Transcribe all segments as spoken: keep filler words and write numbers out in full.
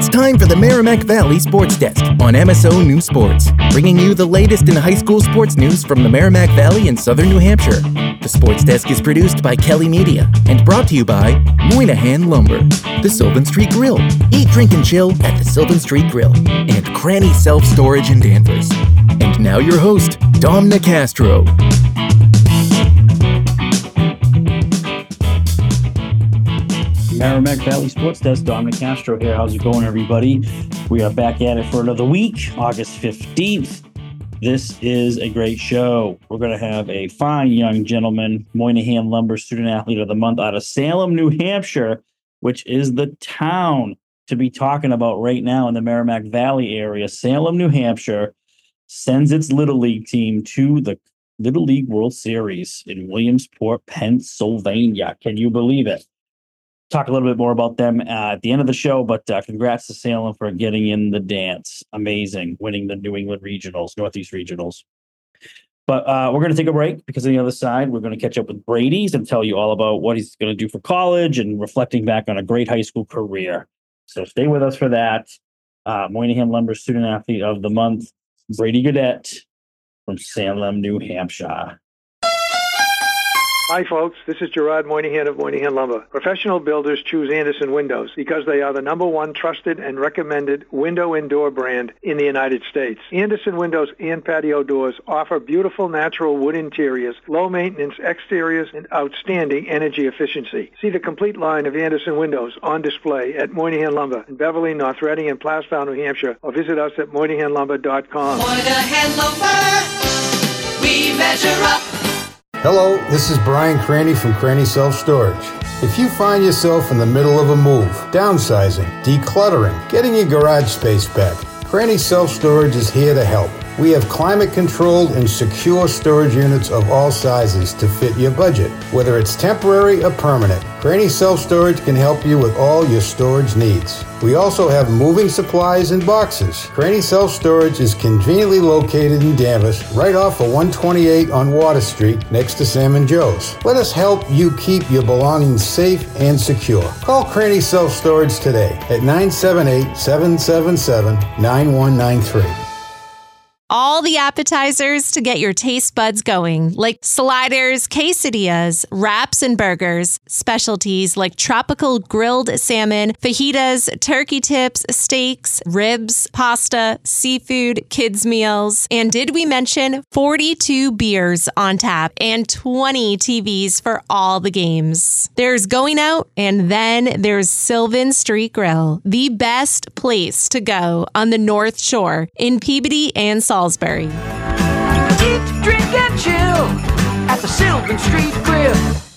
time for the Merrimack Valley Sports Desk on M S O News Sports, bringing you the latest in high school sports news from the Merrimack Valley and Southern New Hampshire. The Sports Desk is produced by Kelly Media and brought to you by Moynihan Lumber, the Sylvan Street Grill, Eat, Drink, and Chill at the Sylvan Street Grill, and Cranny Self Storage in Danvers. And now your host, Dom Nicastro. Merrimack Valley Sports Desk, Dom Nicastro here. How's it going, everybody? We are back at it for another week, August fifteenth. This is a great show. We're going to have a fine young gentleman, Moynihan Lumber Student Athlete of the Month out of Salem, New Hampshire, which is the town to be talking about right now in the Merrimack Valley area. Salem, New Hampshire sends its Little League team to the Little League World Series in Williamsport, Pennsylvania. Can you believe it? Talk a little bit more about them uh, at the end of the show, but uh, congrats to Salem for getting in the dance. Amazing, winning the New England Regionals, Northeast Regionals. But uh, we're going to take a break because on the other side, we're going to catch up with Brady's and tell you all about what he's going to do for college and reflecting back on a great high school career. So stay with us for that. Uh, Moynihan Lumber Student Athlete of the Month, Brady Goodette from Salem, New Hampshire. Hi, folks. This is Gerard Moynihan of Moynihan Lumber. Professional builders choose Andersen Windows because they are the number one trusted and recommended window and door brand in the United States. Andersen Windows and patio doors offer beautiful natural wood interiors, low maintenance exteriors, and outstanding energy efficiency. See the complete line of Andersen Windows on display at Moynihan Lumber in Beverly, North Reading, and Plastow, New Hampshire, or visit us at moynihan lumber dot com. Moynihan Lumber, we measure up. Hello, this is Brian Cranny from Cranny Self Storage. If you find yourself in the middle of a move, downsizing, decluttering, getting your garage space back, Cranny Self Storage is here to help. We have climate-controlled and secure storage units of all sizes to fit your budget. Whether it's temporary or permanent, Cranny Self Storage can help you with all your storage needs. We also have moving supplies and boxes. Cranny Self Storage is conveniently located in Danvers, right off of one twenty-eight on Water Street, next to Sam and Joe's. Let us help you keep your belongings safe and secure. Call Cranny Self Storage today at nine seven eight, seven seven seven, nine one nine three. All the appetizers to get your taste buds going, like sliders, quesadillas, wraps and burgers, specialties like tropical grilled salmon, fajitas, turkey tips, steaks, ribs, pasta, seafood, kids' meals. And did we mention forty-two beers on tap and twenty T Vs for all the games? There's Going Out, and then there's Sylvan Street Grill, the best place to go on the North Shore in Peabody and Salisbury. Salisbury. Eat, drink, and chill at the Sylvan Street Grill.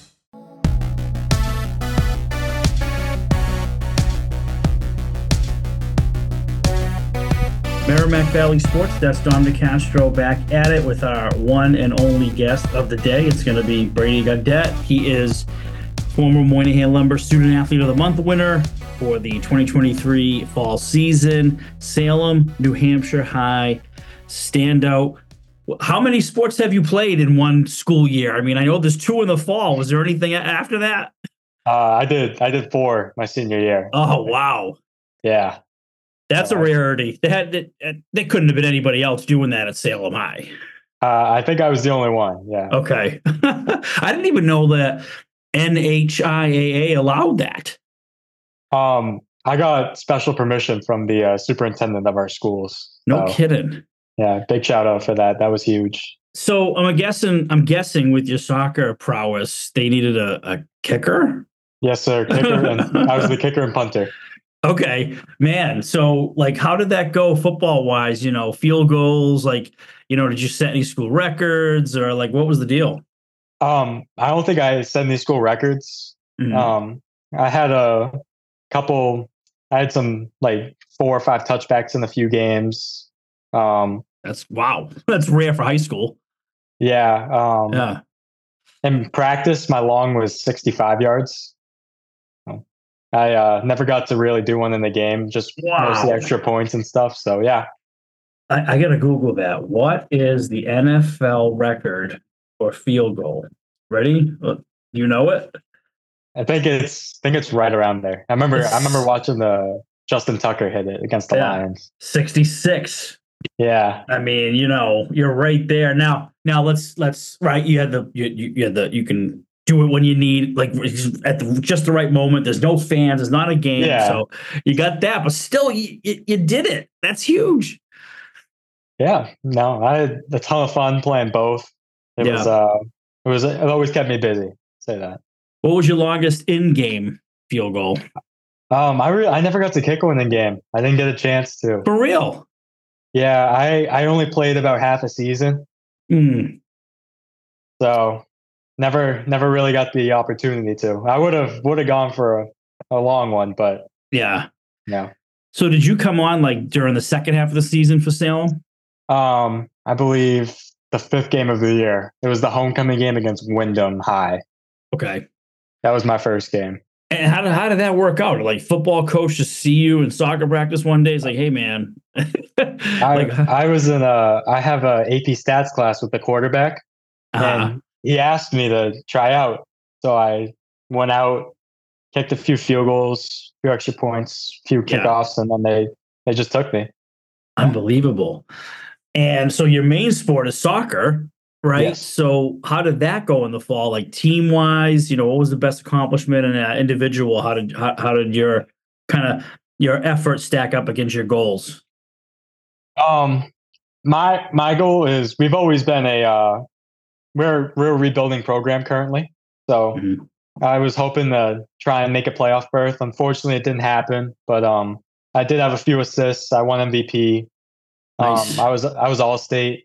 Merrimack Valley Sports Desk, Dom Nicastro back at it with our one and only guest of the day. It's going to be Brady Goodette. He is former Moynihan Lumber Student Athlete of the Month winner for the twenty twenty-three fall season. Salem, New Hampshire High standout. How many sports have you played in one school year? I mean, I know there's two in the fall. Was there anything after that? Uh, I did. I did four my senior year. Oh, wow. Yeah. That's a rarity. They had that. They couldn't have been anybody else doing that at Salem High. Uh, I think I was the only one. Yeah. Okay. I didn't even know that N H I A A allowed that. Um, I got special permission from the uh, superintendent of our schools. No so, kidding. Yeah, big shout out for that. That was huge. So I'm guessing. I'm guessing with your soccer prowess, they needed a, a kicker. Yes, sir. Kicker, and I was the kicker and punter. Okay, man. So, like, how did that go football wise? You know, field goals. Like, you know, did you set any school records or like what was the deal? Um, I don't think I set any school records. Mm-hmm. Um, I had a couple. I had some like four or five touchbacks in a few games. Um, That's wow. That's rare for high school. Yeah. Um, yeah. In practice, my long was sixty-five yards. I uh, never got to really do one in the game, just wow. mostly extra points and stuff. So, yeah. I, I got to Google that. What is the N F L record for field goal? Ready? Do you know it? I think it's I think it's right around there. I remember It's... I remember watching the Justin Tucker hit it against the Yeah. Lions. sixty-six. Yeah. I mean, you know, you're right there. Now, now let's let's right. You had the you you, you had the you can do it when you need, like at the, just the right moment. There's no fans. It's not a game, Yeah. so you got that. But still, you, you you did it. That's huge. Yeah. No, I had a ton of fun playing both. It Yeah. was uh, it was it always kept me busy. Say that. What was your longest in-game field goal? Um, I re- I never got to kick one in game. I didn't get a chance to. For real? Yeah, I I only played about half a season, Mm. so never never really got the opportunity to. I would have would have gone for a, a long one, but Yeah. no. So did you come on like during the second half of the season for Salem? Um, I believe the fifth game of the year. It was the homecoming game against Wyndham High. Okay. That was my first game. And how did how did that work out? Like football coach just see you in soccer practice one day? It's like, hey man. I like, I was in a I have a A P stats class with the quarterback, uh, and he asked me to try out. So I went out, kicked a few field goals, few extra points, few Yeah. kickoffs, and then they they just took me. unbelievable. And so your main sport is soccer, right? Yes. So how did that go in the fall? Like team wise, you know, what was the best accomplishment, and uh, individual? How did how, how did your kind of your efforts stack up against your goals? Um, my my goal is we've always been a uh, we're we're a rebuilding program currently, so Mhm. I was hoping to try and make a playoff berth. Unfortunately, it didn't happen, but um, I did have a few assists. I won M V P. Nice. Um, I was I was all state,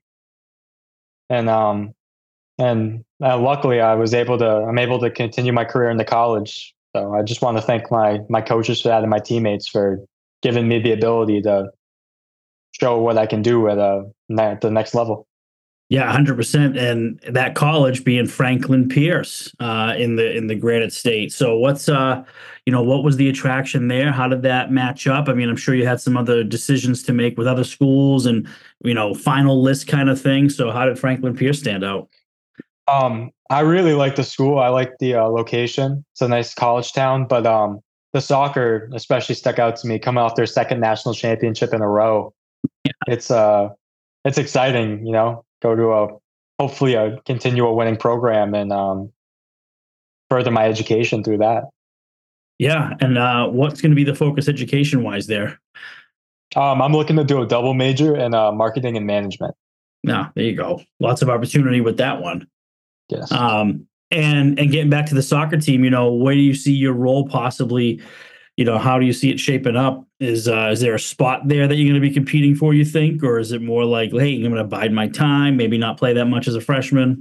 and um, and uh, luckily I was able to I'm able to continue my career in the college. So I just want to thank my my coaches for that and my teammates for giving me the ability to show what I can do at uh at the next level. Yeah, one hundred percent. And that college being Franklin Pierce uh, in the in the Granite State. So what's uh, you know, what was the attraction there? How did that match up? I mean, I'm sure you had some other decisions to make with other schools and, you know, final list kind of thing. So how did Franklin Pierce stand out? Um, I really like the school. I like the uh, location. It's a nice college town, but um, the soccer especially stuck out to me. Coming off their second national championship in a row, Yeah. it's uh, it's exciting. You know, go to a hopefully a continue a winning program and um, further my education through that. Yeah. And uh, what's going to be the focus education wise there? Um, I'm looking to do a double major in uh, marketing and management. No, there you go. Lots of opportunity with that one. Yes. Um, and and getting back to the soccer team, you know, where do you see your role possibly? You know, how do you see it shaping up? Is uh, is there a spot there that you're going to be competing for, you think? Or is it more like, hey, I'm going to bide my time, maybe not play that much as a freshman?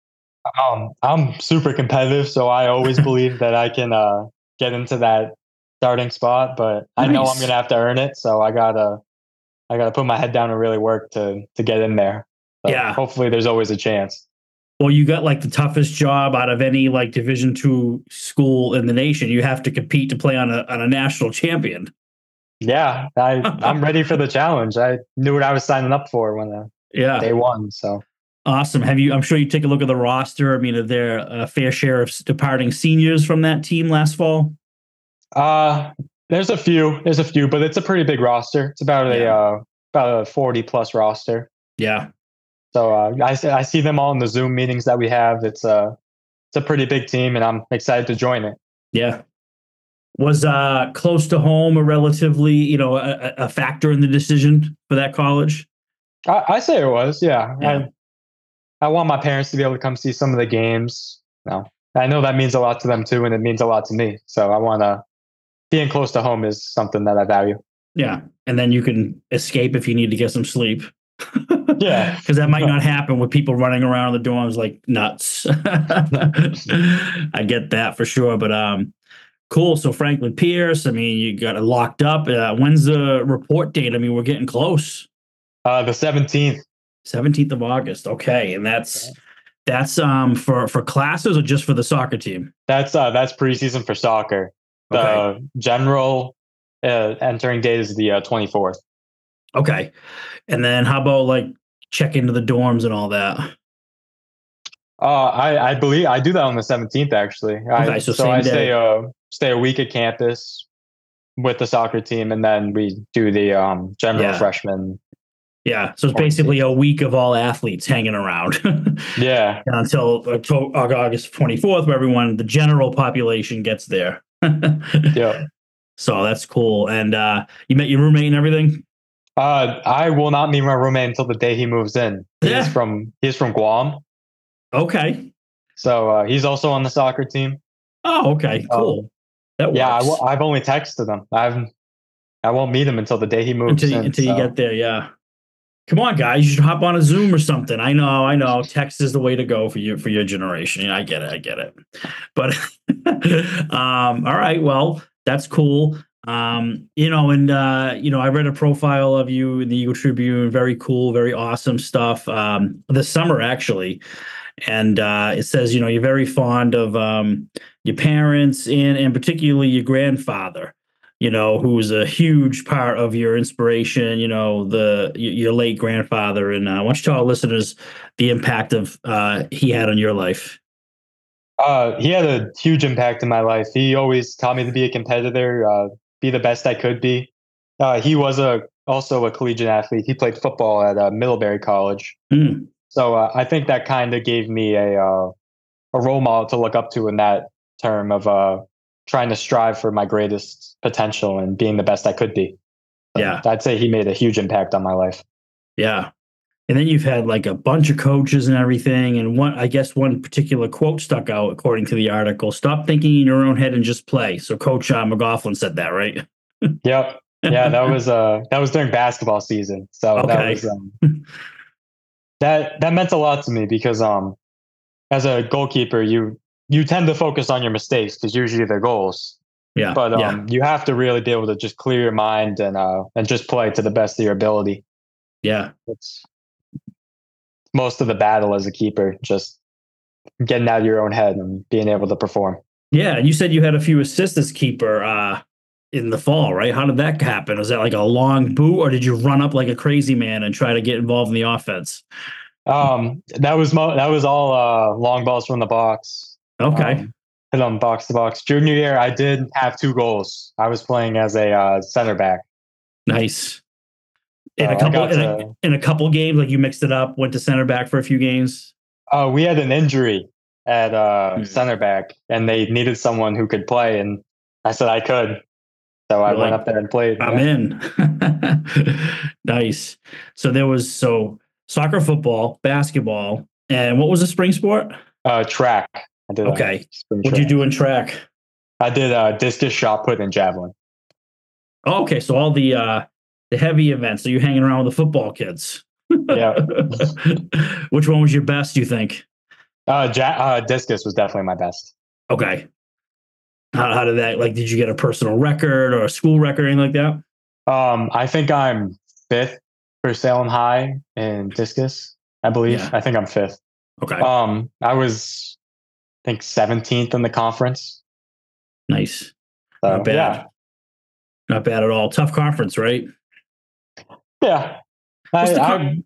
Um, I'm super competitive, so I always believe that I can uh, get into that starting spot, but I know Nice. I'm going to have to earn it. So I gotta, I gotta put my head down and really work to to get in there. So Yeah. hopefully there's always a chance. Well, you got like the toughest job out of any like Division two school in the nation. You have to compete to play on a on a national champion. Yeah, I I'm ready for the challenge. I knew what I was signing up for when uh, Yeah. day one. So Awesome. Have you? I'm sure you take a look at the roster. I mean, are there a fair share of departing seniors from that team last fall? uh, there's a few, there's a few, but it's a pretty big roster. It's about a Yeah. uh, about a forty plus roster. Yeah. So uh, I see- I see them all in the Zoom meetings that we have. It's a it's a pretty big team, and I'm excited to join it. Yeah. Was uh, close to home a relatively, you know, a, a factor in the decision for that college? I, I say it was, yeah. Yeah. I I want my parents to be able to come see some of the games. No, I know that means a lot to them too, and it means a lot to me. So I want to being close to home is something that I value. Yeah. And then you can escape if you need to get some sleep. Yeah. Because that might not happen with people running around the dorms like nuts. I get that for sure. But um, cool. So Franklin Pierce, I mean, you got it locked up. Uh, when's the report date? I mean, we're getting close. Uh, the seventeenth. seventeenth of August. Okay. And that's that's um for, for classes or just for the soccer team? That's uh that's preseason for soccer. The Okay. general uh, entering date is the uh, twenty-fourth. Okay. And then how about like check into the dorms and all that? Uh, I I believe I do that on the seventeenth actually. I, Okay, so so same I day. stay uh stay a week at campus, with the soccer team, and then we do the um, general Yeah. freshman. Yeah, so it's basically a week of all athletes hanging around. Yeah. Until Octo- August twenty-fourth, where everyone, the general population gets there. Yeah. So that's cool. And uh, you met your roommate and everything? Uh, I will not meet my roommate until the day he moves in. He's Yeah. from he's from Guam, Okay. so uh, he's also on the soccer team. Oh, okay. Cool. Um, that works. Yeah, I w- I've only texted him. I've I won't meet him until the day he moves until, in. until so. you get there, yeah. Come on, guys, you should hop on a Zoom or something. I know, I know. Text is the way to go for you for your generation. Yeah, I get it, I get it. But um, all right, well, that's cool. Um, you know, and uh, you know, I read a profile of you in the Eagle Tribune. Very cool, very awesome stuff. Um, this summer, actually. And uh, it says, you know, you're very fond of um, your parents and and particularly your grandfather, you know, who's a huge part of your inspiration, you know, the y- your late grandfather. And uh, why don't you tell our listeners the impact of uh, he had on your life? Uh, he had a huge impact in my life. He always taught me to be a competitor, uh, be the best I could be. Uh, he was a also a collegiate athlete. He played football at uh, Middlebury College. Mm. So uh, I think that kind of gave me a uh, a role model to look up to in that term of uh, trying to strive for my greatest potential and being the best I could be. So Yeah. I'd say he made a huge impact on my life. Yeah. And then you've had like a bunch of coaches and everything. And one, I guess one particular quote stuck out according to the article: "Stop thinking in your own head and just play." So Coach uh, McLaughlin said that, right? Yep. Yeah, that was uh that was during basketball season. So that Okay. was um, that that meant a lot to me because um as a goalkeeper you you tend to focus on your mistakes because usually they're goals. Yeah. But um yeah. you have to really be able to just clear your mind and uh and just play to the best of your ability. Yeah. It's most of the battle as a keeper, just getting out of your own head and being able to perform. Yeah. And you said you had a few assists as keeper uh, in the fall, right? How did that happen? Was that like a long boot, or did you run up like a crazy man and try to get involved in the offense? Um, that was mo- that was all uh, long balls from the box. Okay. Um, hit on box to box. Junior year, I did have two goals. I was playing as a uh, center back. Nice. In So a I couple got in, to- a, in a couple games, like you mixed it up, went to center back for a few games. Uh, we had an injury at uh, Hmm. center back, and they needed someone who could play, and I said I could. So I You're went like, up there and played. I'm Yeah. in. Nice. So there was so soccer, football, basketball, and what was the spring sport? Uh, track. I did. Okay. A spring What'd you track. do in track? I did uh, discus, shot put, and javelin. Oh, okay, so all the uh, the heavy events. So you're hanging around with the football kids. Yeah. Which one was your best, do you think? Uh, ja- uh, discus was definitely my best. Okay. How, how did that, like, did you get a personal record or a school record or anything like that? Um, I think I'm fifth for Salem High in discus. I believe. Yeah. I think I'm fifth. Okay. Um, I was, I think, seventeenth in the conference. Nice. So, Not bad. Yeah. Not bad at all. Tough conference, right? Yeah. What's I, the I, con-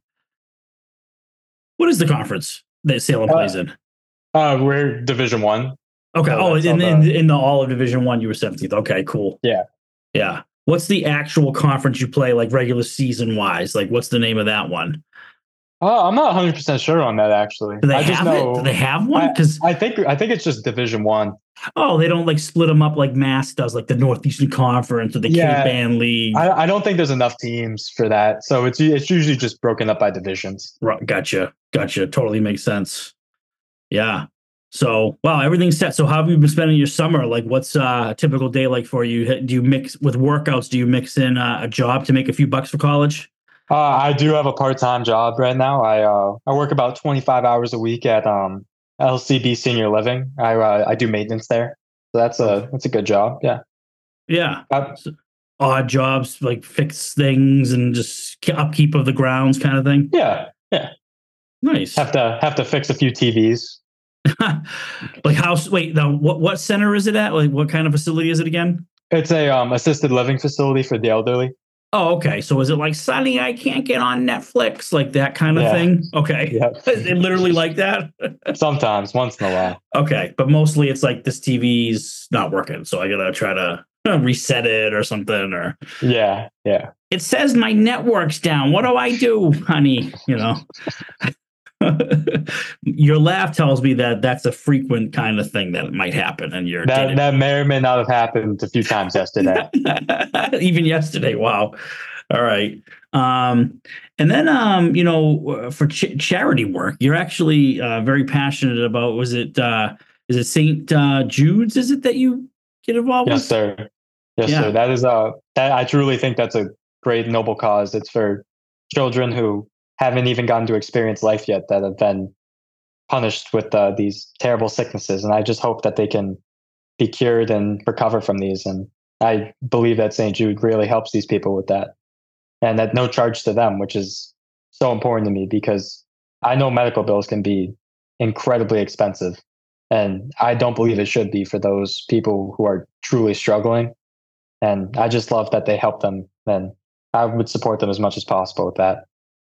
what is the conference that Salem Uh, plays in? uh, we're Division One. Okay. so Oh, that's in, all in, the- in the all of Division One, you were seventeenth. Okay, cool. Yeah. Yeah. What's the actual conference you play, like regular season wise? Like, what's the name of that one? Oh, I'm not one hundred percent sure on that actually. Do they I just have know. it? Do they have one? Because I think I think it's just Division One. oh, they don't like split them up like Mass does, like the Northeastern Conference or the Yeah. K-Band League. I, I don't think there's enough teams for that, so it's it's usually just broken up by divisions. Right, gotcha, gotcha. Totally makes sense. Yeah. So wow, everything's set. So how have you been spending your summer? Like, what's uh, a typical day like for you? Do you mix with workouts? Do you mix in uh, a job to make a few bucks for college? Uh, I do have a part-time job right now. I uh, I work about twenty-five hours a week at um, L C B Senior Living. I uh, I do maintenance there, so that's a that's a good job. Yeah. Yeah. Uh, So, odd jobs, like fix things and just ke- upkeep of the grounds, kind of thing. yeah. Yeah. Nice. Have to have to fix a few T Vs. Like house. Wait, now what? What center is it at? Like, what kind of facility is it again? It's a um, assisted living facility for the elderly. Oh, okay. So is it like, Sonny, I can't get on Netflix, like that kind of Yeah. thing? Okay. Yeah. Is it literally like that? Sometimes, once in a while. Okay, but mostly it's like this T V's not working, so I gotta try to reset it or something, or yeah, yeah. It says my network's down. What do I do, honey? You know. Your laugh tells me that that's a frequent kind of thing that might happen, and you're that that may or may not have happened a few times yesterday. Even yesterday. Wow. All right. Um, and then, um, you know, for ch- charity work, you're actually uh, very passionate about. Was it uh, is it Saint Uh, Jude's? Is it that you get involved yes, with? Sir. Yes, yeah. sir. That is a. That, I truly think that's a great noble cause. It's for children who haven't even gotten to experience life yet, that have been punished with uh, these terrible sicknesses. And I just hope that they can be cured and recover from these. And I believe that Saint Jude really helps these people with that. And at no charge to them, which is so important to me, because I know medical bills can be incredibly expensive. And I don't believe it should be for those people who are truly struggling. And I just love that they help them. And I would support them as much as possible with that.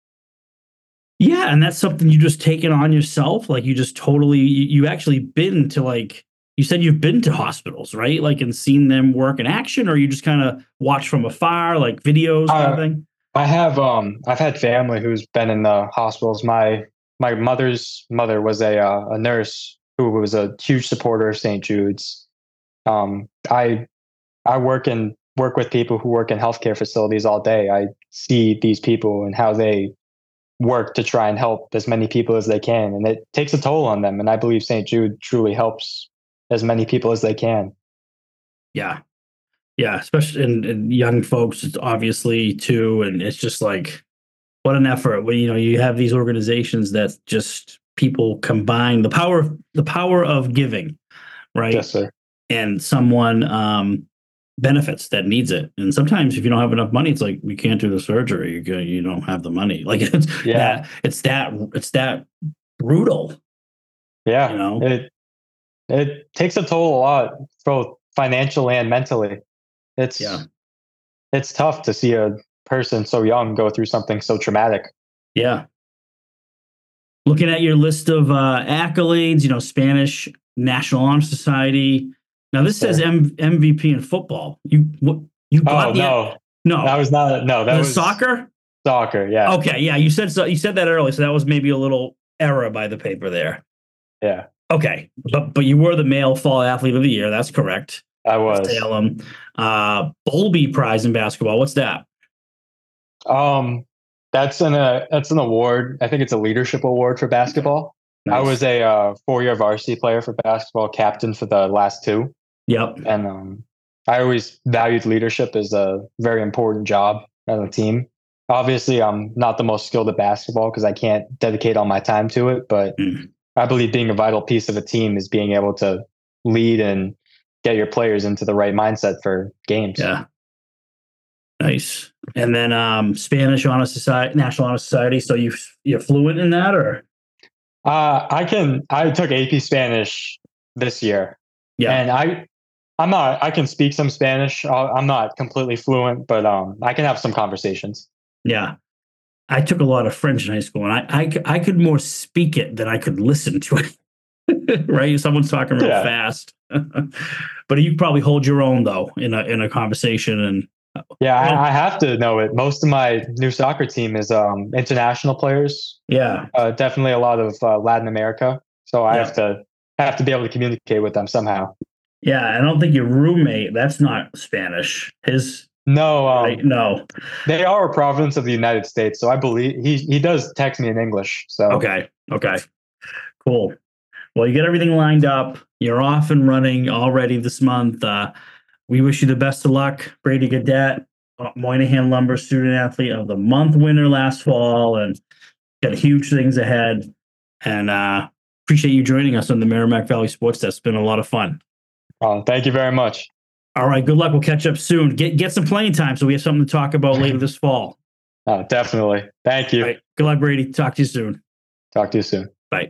Yeah, and that's something you just taken on yourself. Like you just totally, you, you actually been to like, you said you've been to hospitals, right? Like and seen them work in action, or you just kind of watch from afar, like videos kind uh, of thing? I have, um, I've had family who's been in the hospitals. My my mother's mother was a uh, a nurse who was a huge supporter of Saint Jude's. Um, I I work in work with people who work in healthcare facilities all day. I see these people and how they work to try and help as many people as they can, and it takes a toll on them. And I believe Saint Jude truly helps as many people as they can. Yeah, yeah, especially in, in young folks, obviously too. And it's just like, what an effort when you know you have these organizations that just people combine the power, the power of giving, right? Yes, sir. And someone um, benefits that needs it. And sometimes if you don't have enough money, it's like, we can't do the surgery. You go, you don't have the money. Like it's yeah, that, it's that, it's that brutal. Yeah. You know, it, it takes a toll a lot, both financially and mentally. It's, yeah. it's tough to see a person so young go through something so traumatic. Yeah. Looking at your list of uh, accolades, you know, Spanish National Honor Society. Now this says M- M V P in football. You what? You got oh the, no, no, that was not. No, that the was soccer. Soccer, yeah. Okay, yeah. You said so. You said that earlier, so that was maybe a little error by the paper there. Yeah. Okay, but but you were the male fall athlete of the year. That's correct. I was. Salem. Uh, Bowlby Prize in basketball. What's that? Um, that's an uh, that's an award. I think it's a leadership award for basketball. Nice. I was a uh, four-year varsity player for basketball, captain for the last two. Yep. And um, I always valued leadership as a very important job on a team. Obviously, I'm not the most skilled at basketball because I can't dedicate all my time to it. But mm. I believe being a vital piece of a team is being able to lead and get your players into the right mindset for games. Yeah. Nice. And then um, Spanish Honor Society, National Honor Society. So you you're fluent in that, or? Uh, I can. I took A P Spanish this year. Yeah, and I, I'm not. I can speak some Spanish. I'm not completely fluent, but um, I can have some conversations. Yeah, I took a lot of French in high school, and I I, I could more speak it than I could listen to it. Right? Someone's talking real yeah. fast, but you probably hold your own though in a in a conversation and. Yeah, I, I have to know it. Most of my new soccer team is um, international players. Yeah, uh, definitely a lot of uh, Latin America. So I yeah. have to have to be able to communicate with them somehow. Yeah, I don't think your roommate. That's not Spanish. His no, um, right? no. They are a province of the United States, so I believe he he does text me in English. So okay, okay, cool. Well, you get everything lined up. You're off and running already this month. Uh, We wish you the best of luck, Brady Gaudette, Moynihan Lumber Student Athlete of the Month winner last fall, and got huge things ahead. And uh, appreciate you joining us on the Merrimack Valley Sports Desk. It's been a lot of fun. Oh, thank you very much. All right, good luck. We'll catch up soon. Get get some playing time so we have something to talk about later this fall. Oh, definitely. Thank you. All right, good luck, Brady. Talk to you soon. Talk to you soon. Bye.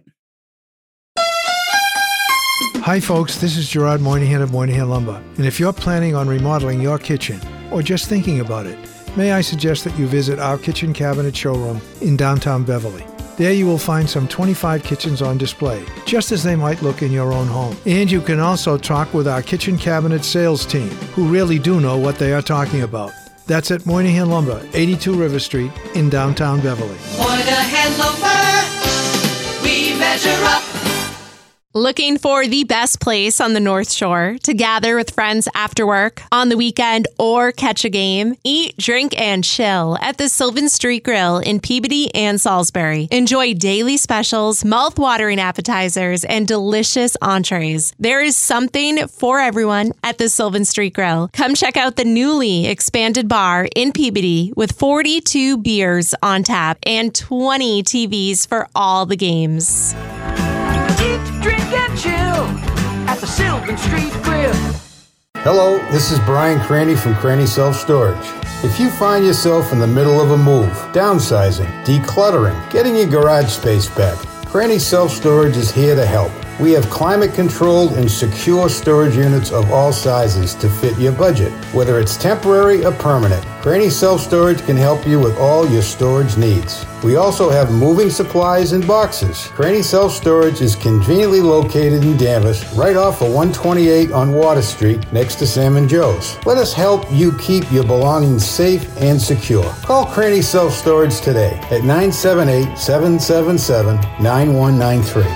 Hi folks, this is Gerard Moynihan of Moynihan Lumber, and if you're planning on remodeling your kitchen or just thinking about it, may I suggest that you visit our kitchen cabinet showroom in downtown Beverly. There you will find some twenty-five kitchens on display, just as they might look in your own home. And you can also talk with our kitchen cabinet sales team, who really do know what they are talking about. That's at Moynihan Lumber, eighty-two River Street in downtown Beverly. Moynihan Lumber, we measure up. Looking for the best place on the North Shore to gather with friends after work, on the weekend, or catch a game? Eat, drink, and chill at the Sylvan Street Grill in Peabody and Salisbury. Enjoy daily specials, mouth-watering appetizers, and delicious entrees. There is something for everyone at the Sylvan Street Grill. Come check out the newly expanded bar in Peabody with forty-two beers on tap and twenty T Vs for all the games. Eat, drink, and chill at the Sylvan Street Grill. Hello, this is Brian Cranny from Cranny Self Storage. If you find yourself in the middle of a move, downsizing, decluttering, getting your garage space back, Cranny Self Storage is here to help. We have climate-controlled and secure storage units of all sizes to fit your budget, whether it's temporary or permanent. Cranny Self Storage can help you with all your storage needs. We also have moving supplies and boxes. Cranny Self Storage is conveniently located in Danvers, right off of one twenty-eight on Water Street, next to Sam and Joe's. Let us help you keep your belongings safe and secure. Call Cranny Self Storage today at nine seven eight, seven seven seven, nine one nine three.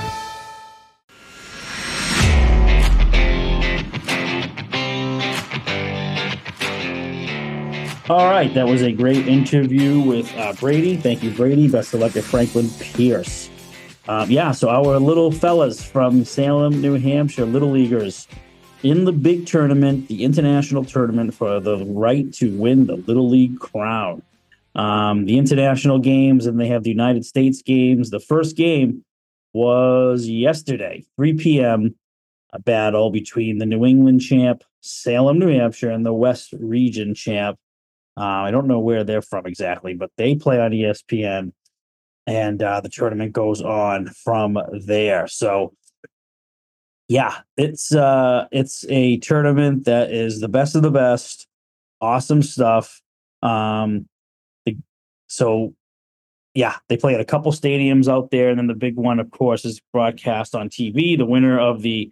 All right, that was a great interview with uh, Brady. Thank you, Brady. Best of luck at Franklin Pierce. Um, yeah, so our little fellas from Salem, New Hampshire, Little Leaguers, in the big tournament, the international tournament for the right to win the Little League crown. Um, the international games, and they have the United States games. The first game was yesterday, three p.m., a battle between the New England champ, Salem, New Hampshire, and the West Region champ. Uh, I don't know where they're from exactly, but they play on E S P N, and uh, the tournament goes on from there. So, yeah, it's uh, it's a tournament that is the best of the best. Awesome stuff. Um, the, so, yeah, they play at a couple stadiums out there, and then the big one, of course, is broadcast on T V. The winner of the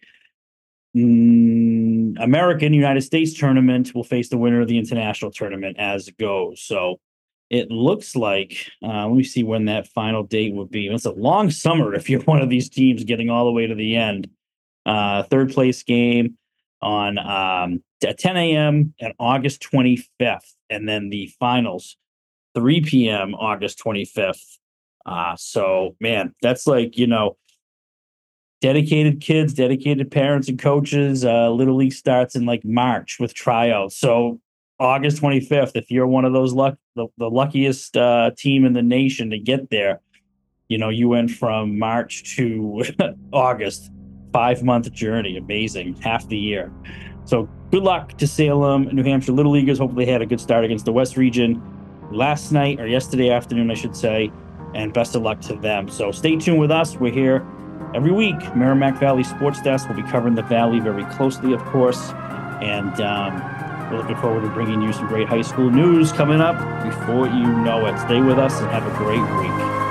Mm, American United States tournament will face the winner of the international tournament as it goes. So it looks like, uh, let me see when that final date would be. It's a long summer if you're one of these teams getting all the way to the end. Uh, third place game on um, at ten a.m. on August twenty-fifth. And then the finals, three p.m. August twenty-fifth. Uh, so, man, that's like, you know, dedicated kids, dedicated parents and coaches. Uh, Little League starts in like March with tryouts. So August twenty-fifth, if you're one of those luck, the, the luckiest uh, team in the nation to get there, you know, you went from March to August, five month journey. Amazing. Half the year. So good luck to Salem, New Hampshire Little Leaguers. Hopefully they had a good start against the West Region last night, or yesterday afternoon, I should say, and best of luck to them. So stay tuned with us. We're here every week. Merrimack Valley Sports Desk will be covering the Valley very closely, of course. And um, we're looking forward to bringing you some great high school news coming up before you know it. Stay with us and have a great week.